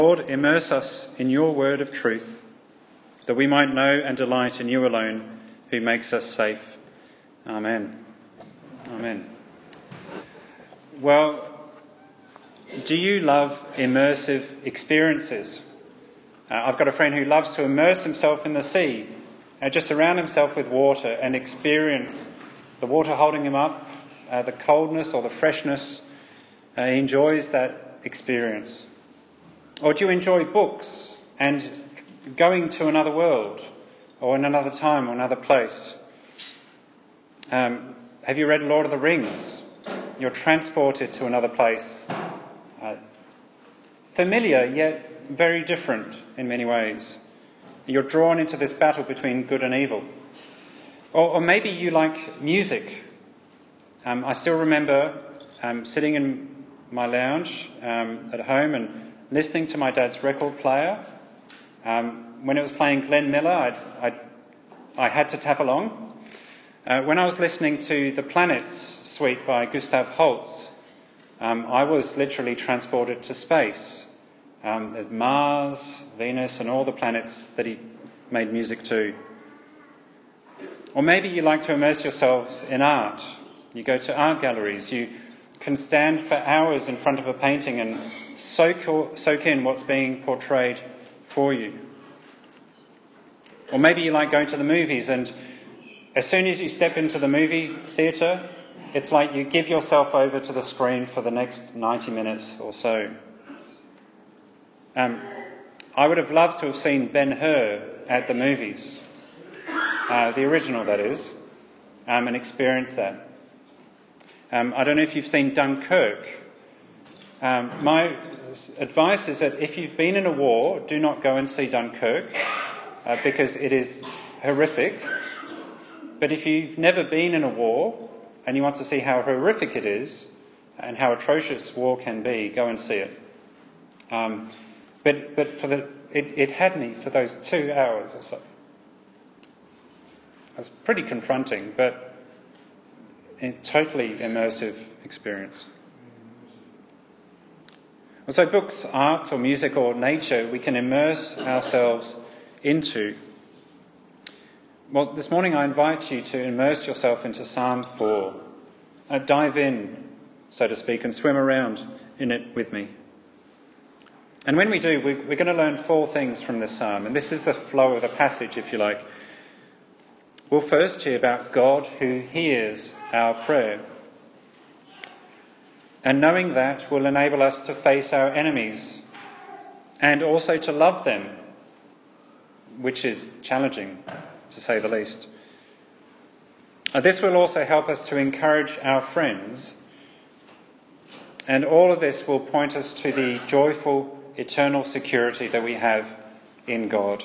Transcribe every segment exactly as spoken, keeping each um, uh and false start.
Lord, immerse us in your word of truth, that we might know and delight in you alone, who makes us safe. Amen. Amen. Well, do you love immersive experiences? Uh, I've got a friend who loves to immerse himself in the sea, uh, just surround himself with water and experience the water holding him up, uh, the coldness or the freshness. Uh, he enjoys that experience. Or do you enjoy books and going to another world or in another time or another place? Um, have you read Lord of the Rings? You're transported to another place. Uh, familiar, yet very different in many ways. You're drawn into this battle between good and evil. Or, or maybe you like music. Um, I still remember um, sitting in my lounge um, at home and listening to my dad's record player. Um, when it was playing Glenn Miller, I'd, I'd, I had to tap along. Uh, when I was listening to The Planets suite by Gustav Holst, um, I was literally transported to space. Um, Mars, Venus, and all the planets that he made music to. Or maybe you like to immerse yourselves in art. You go to art galleries. You can stand for hours in front of a painting and soak, soak in what's being portrayed for you. Or maybe you like going to the movies, and as soon as you step into the movie theatre, it's like you give yourself over to the screen for the next ninety minutes or so. Um, I would have loved to have seen Ben-Hur at the movies, uh, the original that is, um, and experience that. Um, I don't know if you've seen Dunkirk. Um, my advice is that if you've been in a war, do not go and see Dunkirk, uh, because it is horrific. But if you've never been in a war and you want to see how horrific it is and how atrocious war can be, go and see it. Um, but but for the it, it had me for those two hours or so. It was pretty confronting, but a totally immersive experience. So books, arts or music or nature we can immerse ourselves into. Well, this morning I invite you to immerse yourself into Psalm four. Uh, dive in, so to speak, and swim around in it with me. And when we do, we, we're going to learn four things from this psalm. And this is the flow of the passage, if you like. We'll first hear about God who hears our prayer. And knowing that will enable us to face our enemies and also to love them, which is challenging, to say the least. Uh, this will also help us to encourage our friends. And all of this will point us to the joyful, eternal security that we have in God.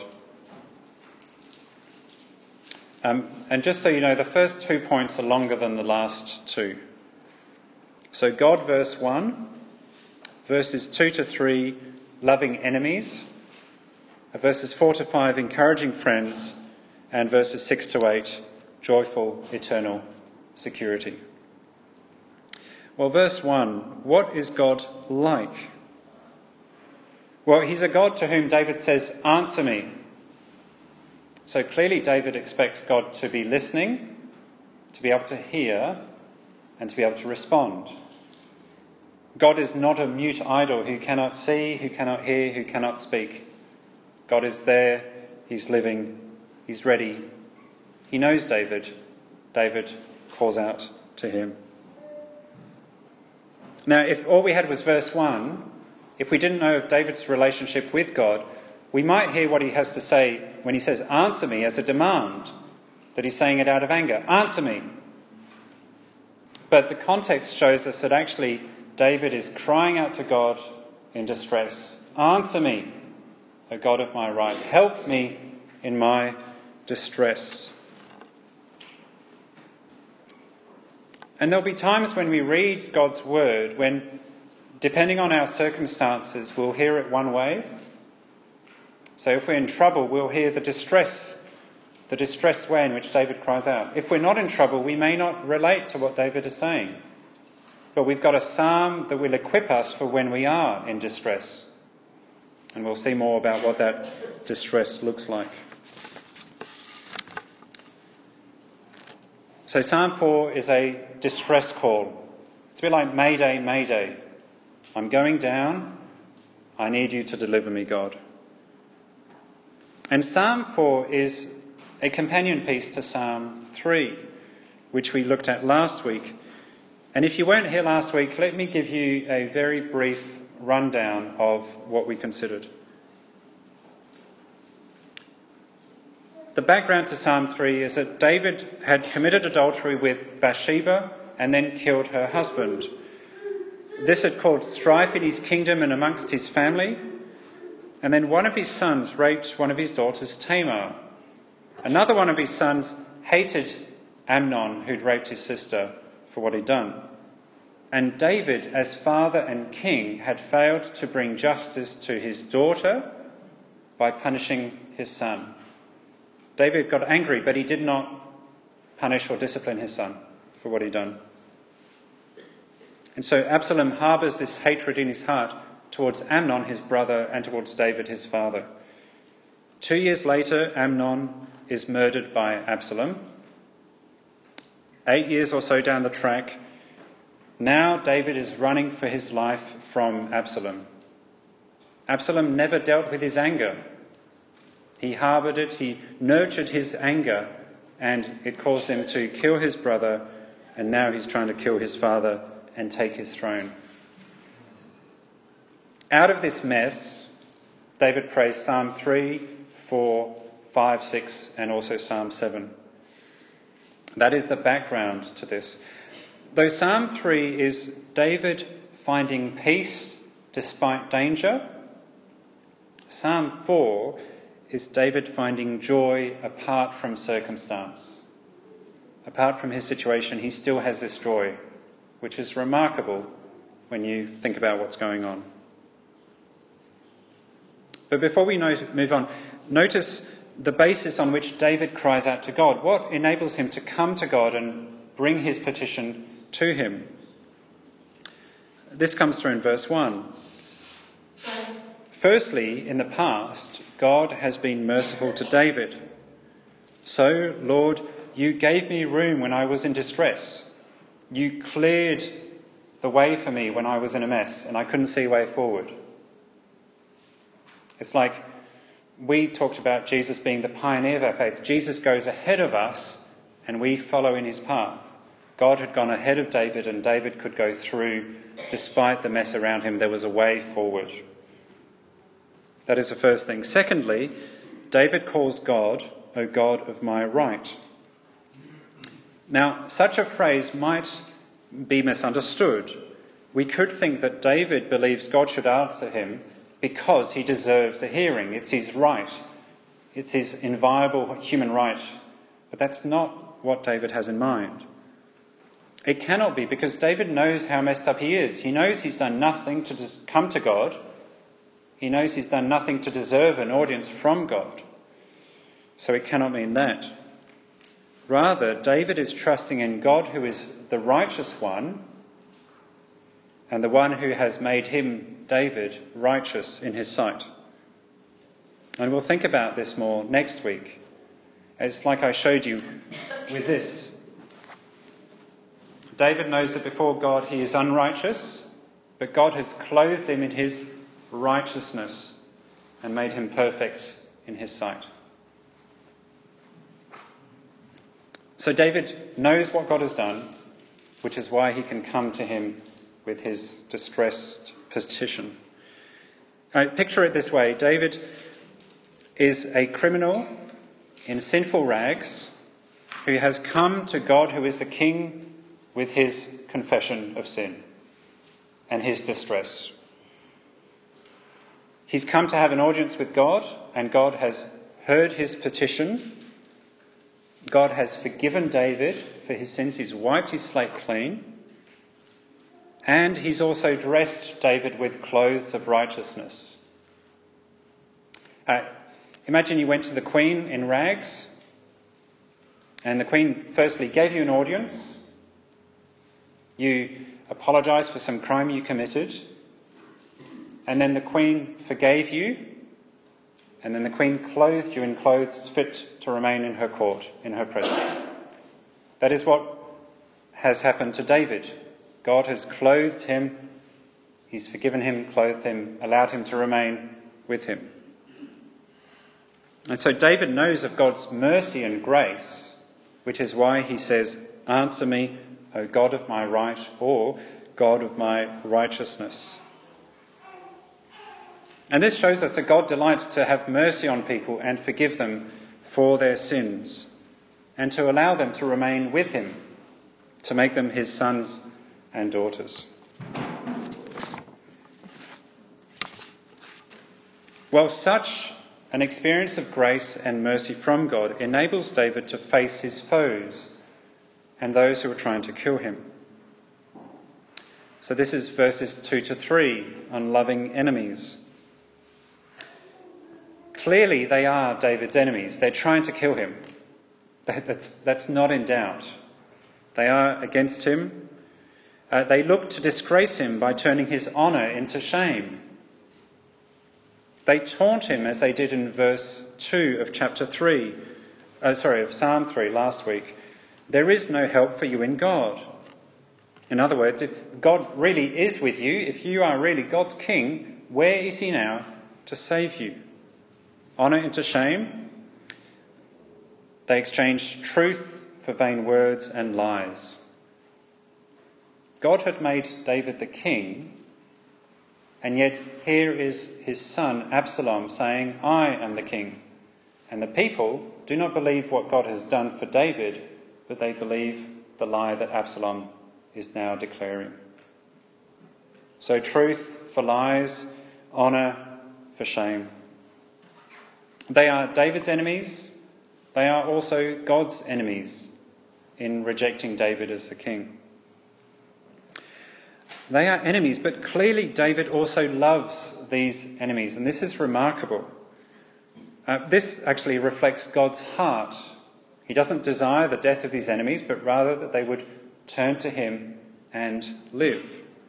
Um, and just so you know, the first two points are longer than the last two. So God, verse one, verses two to three, loving enemies, verses four to five, encouraging friends, and verses six to eight, joyful, eternal security. Well, verse one, what is God like? Well, he's a God to whom David says, answer me. So clearly David expects God to be listening, to be able to hear, and to be able to respond. God is not a mute idol who cannot see, who cannot hear, who cannot speak. God is there, he's living, he's ready. He knows David. David calls out to him. Now, if all we had was verse one, if we didn't know of David's relationship with God, we might hear what he has to say when he says, answer me, as a demand, that he's saying it out of anger. Answer me. But the context shows us that actually David is crying out to God in distress. Answer me, O God of my right. Help me in my distress. And there'll be times when we read God's word when, depending on our circumstances, we'll hear it one way. So if we're in trouble, we'll hear the distress, the distressed way in which David cries out. If we're not in trouble, we may not relate to what David is saying. But we've got a psalm that will equip us for when we are in distress. And we'll see more about what that distress looks like. So Psalm four is a distress call. It's a bit like Mayday, Mayday. I'm going down. I need you to deliver me, God. And Psalm four is a companion piece to Psalm three, which we looked at last week. And if you weren't here last week, let me give you a very brief rundown of what we considered. The background to Psalm three is that David had committed adultery with Bathsheba and then killed her husband. This had caused strife in his kingdom and amongst his family. And then one of his sons raped one of his daughters, Tamar. Another one of his sons hated Amnon, who'd raped his sister, for what he'd done. And David, as father and king, had failed to bring justice to his daughter by punishing his son. David got angry, but he did not punish or discipline his son for what he'd done. And so Absalom harbours this hatred in his heart towards Amnon, his brother, and towards David, his father. Two years later, Amnon is murdered by Absalom. Eight years or so down the track, now David is running for his life from Absalom. Absalom never dealt with his anger. He harboured it, he nurtured his anger, and it caused him to kill his brother, and now he's trying to kill his father and take his throne. Out of this mess, David prays Psalm three, four, five, six, and also Psalm seven. That is the background to this. Though Psalm three is David finding peace despite danger, Psalm four is David finding joy apart from circumstance. Apart from his situation, he still has this joy, which is remarkable when you think about what's going on. But before we move on, notice the basis on which David cries out to God. What enables him to come to God and bring his petition to him? This comes through in verse one. Firstly, in the past, God has been merciful to David. So, Lord, you gave me room when I was in distress. You cleared the way for me when I was in a mess and I couldn't see a way forward. It's like we talked about Jesus being the pioneer of our faith. Jesus goes ahead of us and we follow in his path. God had gone ahead of David and David could go through. Despite the mess around him, there was a way forward. That is the first thing. Secondly, David calls God, O God of my right. Now, such a phrase might be misunderstood. We could think that David believes God should answer him because he deserves a hearing. It's his right. It's his inviolable human right. But that's not what David has in mind. It cannot be, because David knows how messed up he is. He knows he's done nothing to come to God. He knows he's done nothing to deserve an audience from God. So it cannot mean that. Rather, David is trusting in God, who is the righteous one, and the one who has made him, David, righteous in his sight. And we'll think about this more next week. It's like I showed you with this. David knows that before God he is unrighteous, but God has clothed him in his righteousness and made him perfect in his sight. So David knows what God has done, which is why he can come to him with his distressed petition. Right, picture it this way. David is a criminal in sinful rags who has come to God, who is the king, with his confession of sin and his distress. He's come to have an audience with God, and God has heard his petition. God has forgiven David for his sins. He's wiped his slate clean. And he's also dressed David with clothes of righteousness. Uh, imagine you went to the Queen in rags, and the Queen firstly gave you an audience. You apologised for some crime you committed. and then the queen forgave you, and then the queen clothed you in clothes fit to remain in her court, in her presence. That is what has happened to David. God has clothed him, he's forgiven him, clothed him, allowed him to remain with him. And so David knows of God's mercy and grace, which is why he says, "Answer me, O God of my right," or "God of my righteousness." And this shows us that God delights to have mercy on people and forgive them for their sins, and to allow them to remain with him, to make them his sons and daughters. Well, such an experience of grace and mercy from God enables David to face his foes and those who are trying to kill him. So this is verses two to three on loving enemies. Clearly they are David's enemies. They're trying to kill him. That's, that's not in doubt. They are against him. Uh, they look to disgrace him by turning his honour into shame. They taunt him as they did in verse two of chapter three, uh, sorry, of Psalm three last week. There is no help for you in God. In other words, if God really is with you, if you are really God's king, where is he now to save you? Honour into shame. They exchange truth for vain words and lies. God had made David the king, and yet here is his son Absalom saying, "I am the king." And the people do not believe what God has done for David, but they believe the lie that Absalom is now declaring. So truth for lies, honour for shame. They are David's enemies. They are also God's enemies in rejecting David as the king. They are enemies, but clearly David also loves these enemies, and this is remarkable. Uh, this actually reflects God's heart. He doesn't desire the death of his enemies, but rather that they would turn to him and live.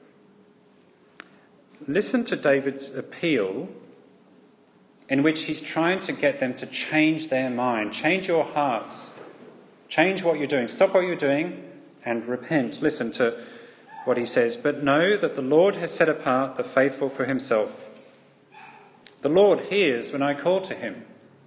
Listen to David's appeal, in which he's trying to get them to change their mind, change your hearts, change what you're doing, stop what you're doing and repent. Listen to what he says, "But know that the Lord has set apart the faithful for himself. The Lord hears when I call to him."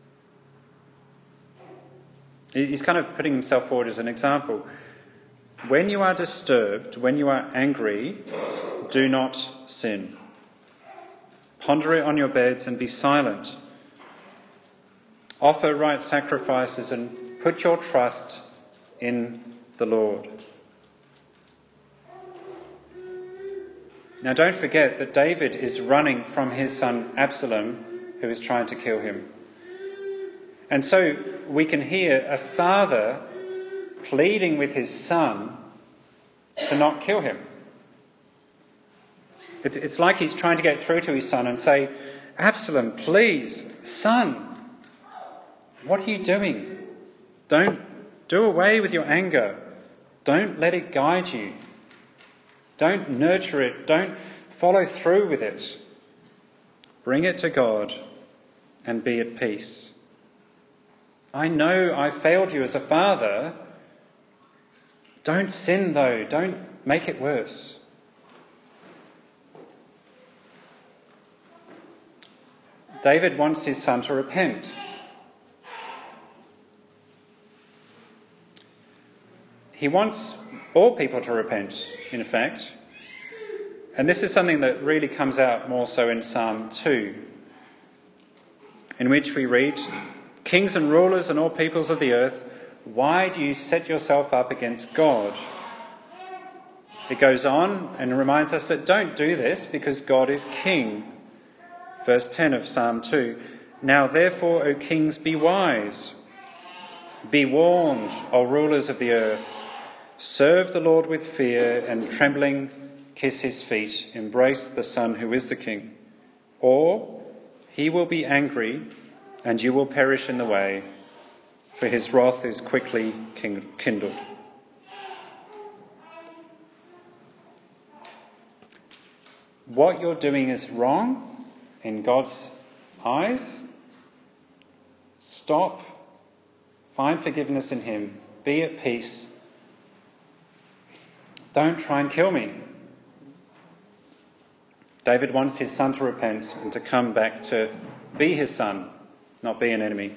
He's kind of putting himself forward as an example. When you are disturbed, when you are angry, do not sin. Ponder it on your beds and be silent. Offer right sacrifices and put your trust in the Lord. Now don't forget that David is running from his son Absalom, who is trying to kill him. And so we can hear a father pleading with his son to not kill him. It's like he's trying to get through to his son and say, "Absalom, please, son, what are you doing? Don't do away with your anger. Don't let it guide you. Don't nurture it. Don't follow through with it. Bring it to God and be at peace. I know I failed you as a father. Don't sin though. Don't make it worse." David wants his son to repent. He wants all people to repent, in fact. And this is something that really comes out more so in Psalm two, in which we read, "Kings and rulers and all peoples of the earth, why do you set yourself up against God?" It goes on and reminds us that don't do this because God is king. Verse ten of Psalm two, "Now therefore, O kings, be wise. Be warned, O rulers of the earth. Serve the Lord with fear and trembling, kiss his feet, embrace the Son who is the King. Or he will be angry and you will perish in the way, for his wrath is quickly kindled." what you're doing is wrong in God's eyes, stop, find forgiveness in him, be at peace. Don't try and kill me. David wants his son to repent and to come back to be his son, not be an enemy.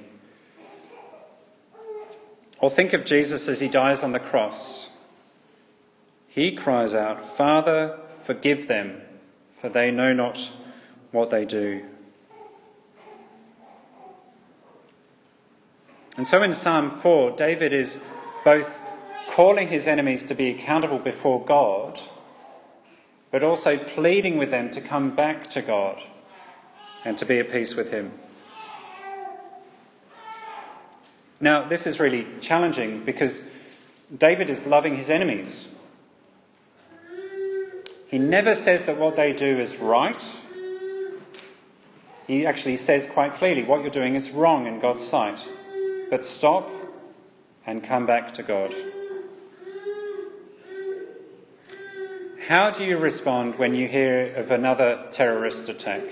Or think of Jesus as he dies on the cross. He cries out, "Father, forgive them, for they know not what they do." And so in Psalm four, David is both calling his enemies to be accountable before God, but also pleading with them to come back to God and to be at peace with him. Now, this is really challenging because David is loving his enemies. He never says that what they do is right. He actually says quite clearly, what you're doing is wrong in God's sight. But stop and come back to God. How do you respond when you hear of another terrorist attack?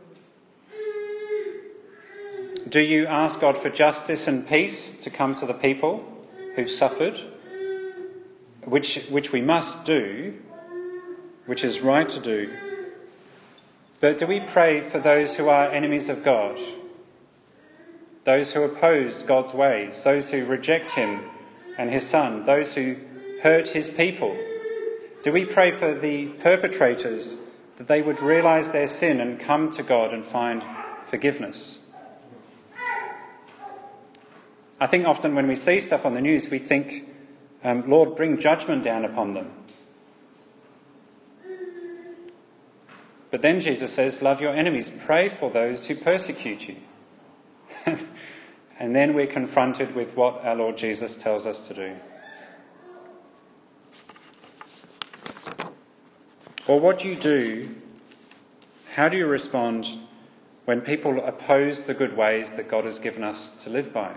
Do you ask God for justice and peace to come to the people who've suffered? Which, which we must do, which is right to do. But do we pray for those who are enemies of God? Those who oppose God's ways, those who reject him and his son, those who hurt his people? Do we pray for the perpetrators that they would realise their sin and come to God and find forgiveness? I think often when we see stuff on the news, we think, um, Lord, bring judgment down upon them. But then Jesus says, love your enemies, pray for those who persecute you. And then we're confronted with what our Lord Jesus tells us to do. Or what do you do, how do you respond when people oppose the good ways that God has given us to live by?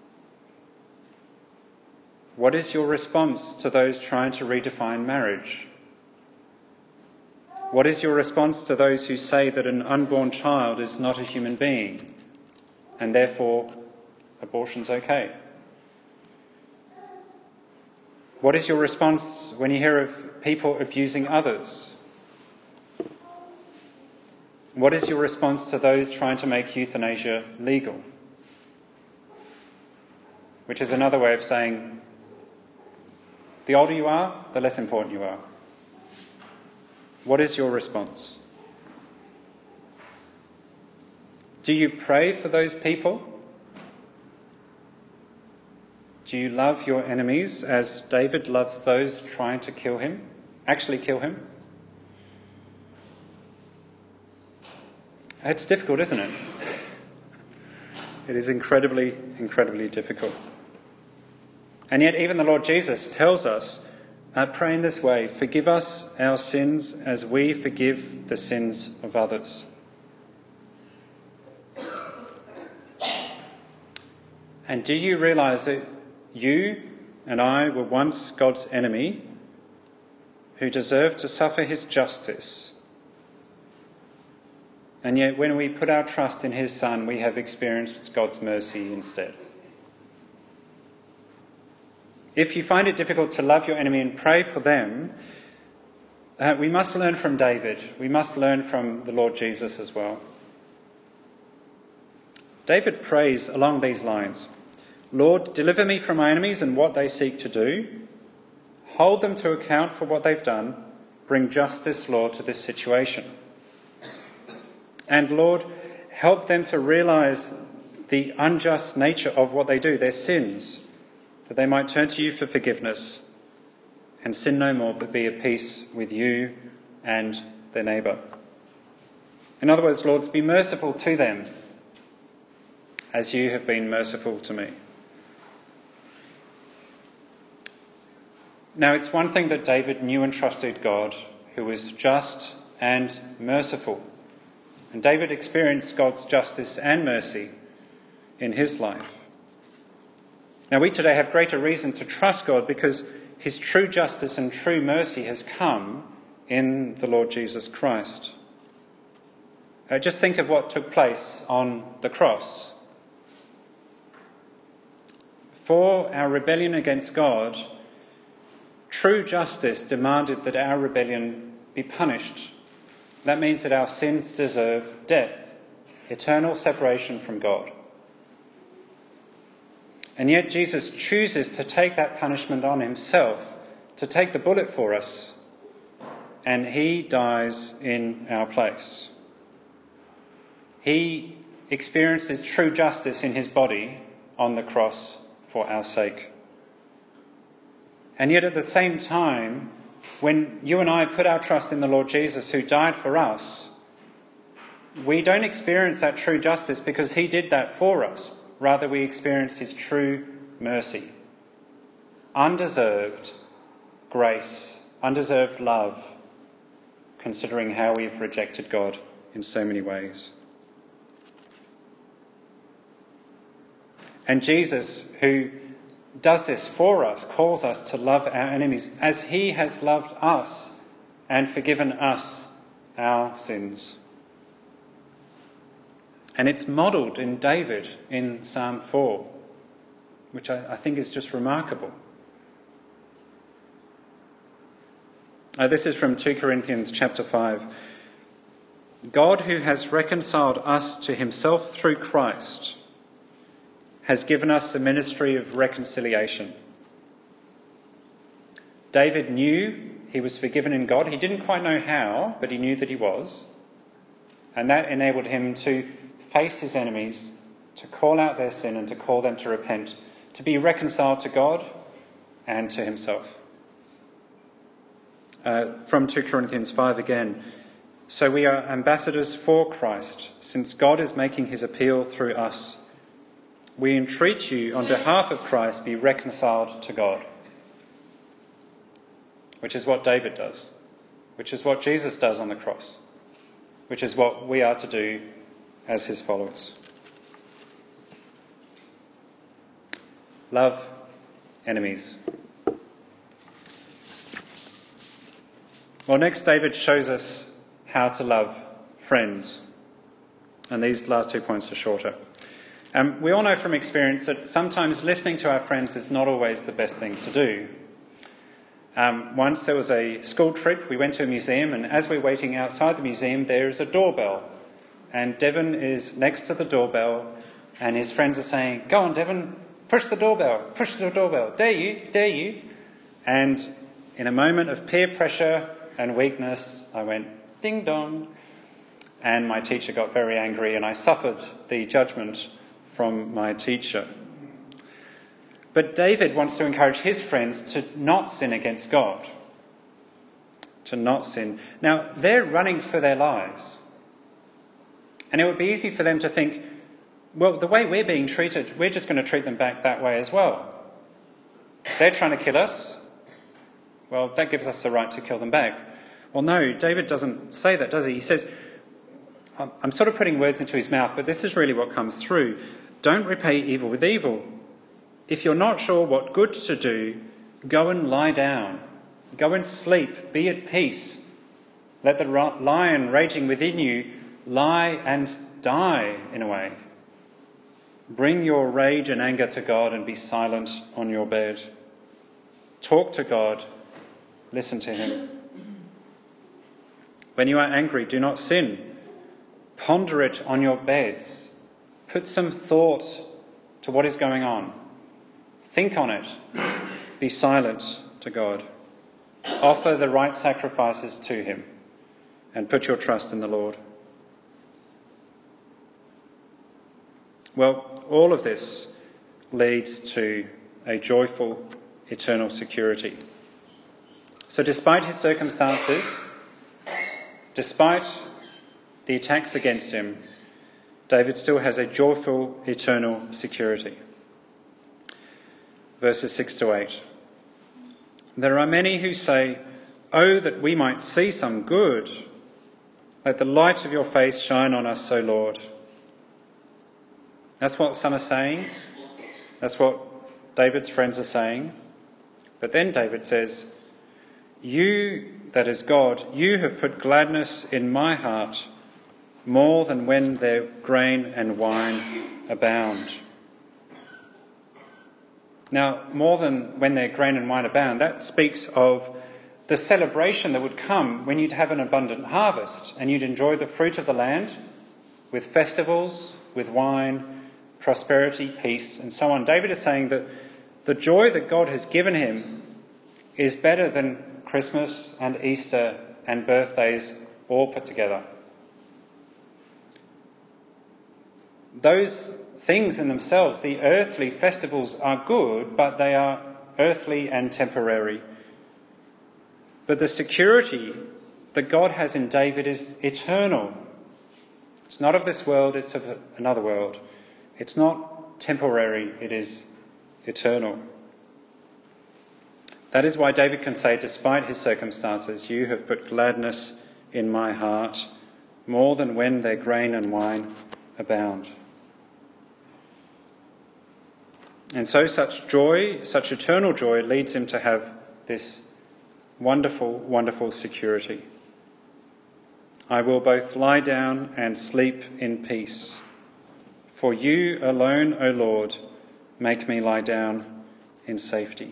What is your response to those trying to redefine marriage? What is your response to those who say that an unborn child is not a human being and therefore abortion's okay? What is your response when you hear of people abusing others? What is your response to those trying to make euthanasia legal? Which is another way of saying, the older you are, the less important you are. What is your response? Do you pray for those people? Do you love your enemies as David loves those trying to kill him, actually kill him? It's difficult, isn't it? It is incredibly, incredibly difficult. And yet even the Lord Jesus tells us, uh, pray in this way, forgive us our sins as we forgive the sins of others. And do you realise that you and I were once God's enemy who deserved to suffer his justice? And yet when we put our trust in his Son, we have experienced God's mercy instead. If you find it difficult to love your enemy and pray for them, uh, we must learn from David. We must learn from the Lord Jesus as well. David prays along these lines. Lord, deliver me from my enemies and what they seek to do. Hold them to account for what they've done. Bring justice, Lord, to this situation. And Lord, help them to realise the unjust nature of what they do, their sins, that they might turn to you for forgiveness and sin no more, but be at peace with you and their neighbour. In other words, Lord, be merciful to them as you have been merciful to me. Now, it's one thing that David knew and trusted God, who was just and merciful. And David experienced God's justice and mercy in his life. Now, we today have greater reason to trust God because his true justice and true mercy has come in the Lord Jesus Christ. Uh, just think of what took place on the cross. For our rebellion against God, true justice demanded that our rebellion be punished. That means that our sins deserve death, eternal separation from God. And yet Jesus chooses to take that punishment on himself, to take the bullet for us, and he dies in our place. He experiences true justice in his body on the cross for our sake. And yet at the same time, when you and I put our trust in the Lord Jesus who died for us, we don't experience that true justice because he did that for us. Rather, we experience his true mercy. Undeserved grace, undeserved love, considering how we've rejected God in so many ways. And Jesus, who does this for us, calls us to love our enemies as he has loved us and forgiven us our sins. And it's modelled in David in Psalm four, which I, I think is just remarkable. Uh, this is from Second Corinthians chapter five. God, who has reconciled us to himself through Christ, has given us the ministry of reconciliation. David knew he was forgiven in God. He didn't quite know how, but he knew that he was. And that enabled him to face his enemies, to call out their sin and to call them to repent, to be reconciled to God and to himself. Uh, from Second Corinthians five again. So we are ambassadors for Christ, since God is making his appeal through us. We entreat you on behalf of Christ, be reconciled to God. Which is what David does. Which is what Jesus does on the cross. Which is what we are to do as his followers. Love enemies. Well, next David shows us how to love friends. And these last two points are shorter. Um, we all know from experience that sometimes listening to our friends is not always the best thing to do. Um, once there was a school trip, we went to a museum, and as we're waiting outside the museum, there is a doorbell. And Devon is next to the doorbell, and his friends are saying, "Go on, Devon, push the doorbell, push the doorbell, dare you, dare you." And in a moment of peer pressure and weakness, I went, ding dong. And my teacher got very angry, and I suffered the judgment from my teacher. But David wants to encourage his friends to not sin against God. To not sin. Now, they're running for their lives. And it would be easy for them to think, well, the way we're being treated, we're just going to treat them back that way as well. They're trying to kill us. Well, that gives us the right to kill them back. Well, no, David doesn't say that, does he? He says, I'm sort of putting words into his mouth, but this is really what comes through. Don't repay evil with evil. If you're not sure what good to do, go and lie down. Go and sleep. Be at peace. Let the lion raging within you lie and die, in a way. Bring your rage and anger to God and be silent on your bed. Talk to God. Listen to him. When you are angry, do not sin. Ponder it on your beds. Put some thought to what is going on. Think on it. Be silent to God. Offer the right sacrifices to him and put your trust in the Lord. Well, all of this leads to a joyful, eternal security. So despite his circumstances, despite the attacks against him, David still has a joyful, eternal security. Verses six to eight. There are many who say, "Oh, that we might see some good. Let the light of your face shine on us, O Lord." That's what some are saying. That's what David's friends are saying. But then David says, "You that is God, you have put gladness in my heart more than when their grain and wine abound. Now, more than when their grain and wine abound, that speaks of the celebration that would come when you'd have an abundant harvest and you'd enjoy the fruit of the land with festivals, with wine, prosperity, peace, and so on. David is saying that the joy that God has given him is better than Christmas and Easter and birthdays all put together. Those things in themselves, the earthly festivals, are good, but they are earthly and temporary. But the security that God has in David is eternal. It's not of this world, it's of another world. It's not temporary, it is eternal. That is why David can say, despite his circumstances, you have put gladness in my heart more than when their grain and wine abound. And so such joy, such eternal joy, leads him to have this wonderful, wonderful security. I will both lie down and sleep in peace. For you alone, O Lord, make me lie down in safety.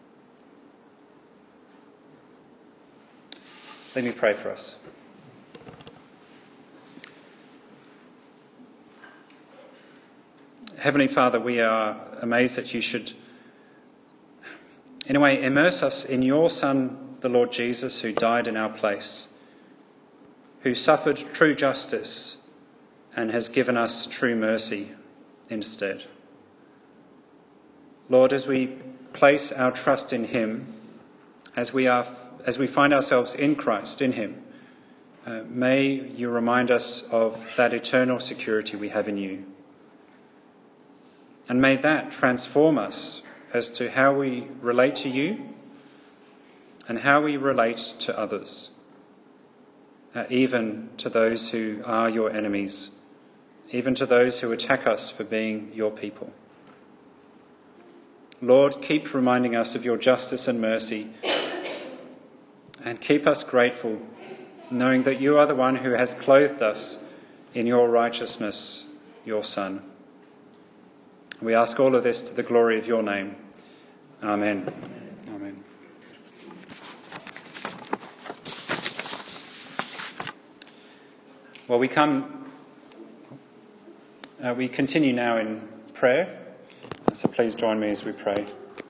Let me pray for us. Heavenly Father, we are amazed that you should, in a way, immerse us in your Son, the Lord Jesus, who died in our place, who suffered true justice and has given us true mercy instead. Lord, as we place our trust in him, as we are, as we find ourselves in Christ, in him, uh, may you remind us of that eternal security we have in you. And may that transform us as to how we relate to you and how we relate to others, uh, even to those who are your enemies, even to those who attack us for being your people. Lord, keep reminding us of your justice and mercy, and keep us grateful, knowing that you are the one who has clothed us in your righteousness, your Son. We ask all of this to the glory of your name. Amen. Amen. Well, we come, uh, we continue now in prayer, so please join me as we pray.